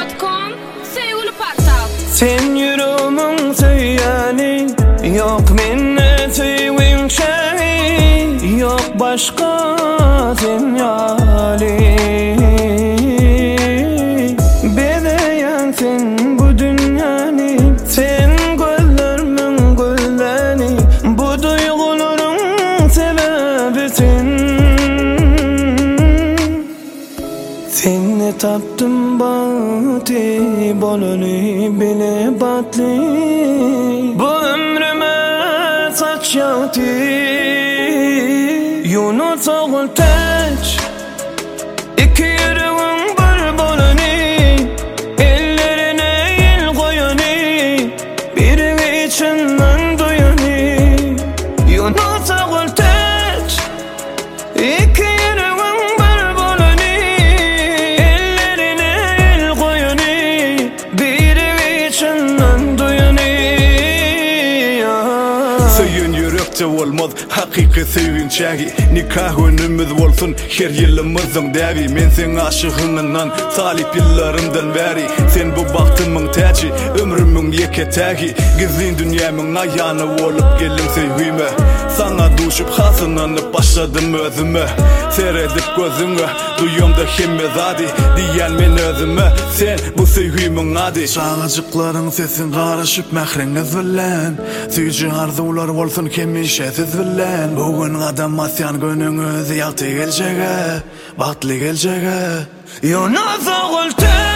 gmail.com Sevgili Partav. Sen yüreğimin söyleyeni, yok minne söyleyin şey, yok başka sen yali. Bedeyen sen bu dünyanı, sen gözlerimin gözlerini, bu duyguların sebebisin. Seni tapdım batı, bolunu bile batlı. Bu ömrüme saç yağdı, Yunus oğul teç. İki yüreğin bir bolunu, ellerine el koyanı, biri içinden duyanı. Yunus oğul teç. İki yüreğin bir bolunu, ellerine el koyanı, biri içinden duyanı. Söyün yürekte olmaz hakiki sevinçägi, nikah önümüz bolsun her yılımızın däbi. Men sen aşığınından talip yıllarımdan beri, sen bu bahtımın täci, ömrümün yeketägi. Gizlin dünyamın ayağını olup geldim sevgime, sana duşup hasınlanıp başladım özüme. Seyredip gözüme, duyuyorum da himmezadi, diyen men özüme, sen bu sevgimin adi. Çağıcıkların sesin karışıp mehriniz bilen, süyücü arzular olsun kemişesiz bilen. Bugün adam asyan gününüz yakti geleceğe, bahtlı geleceğe. Yunus oğul teç.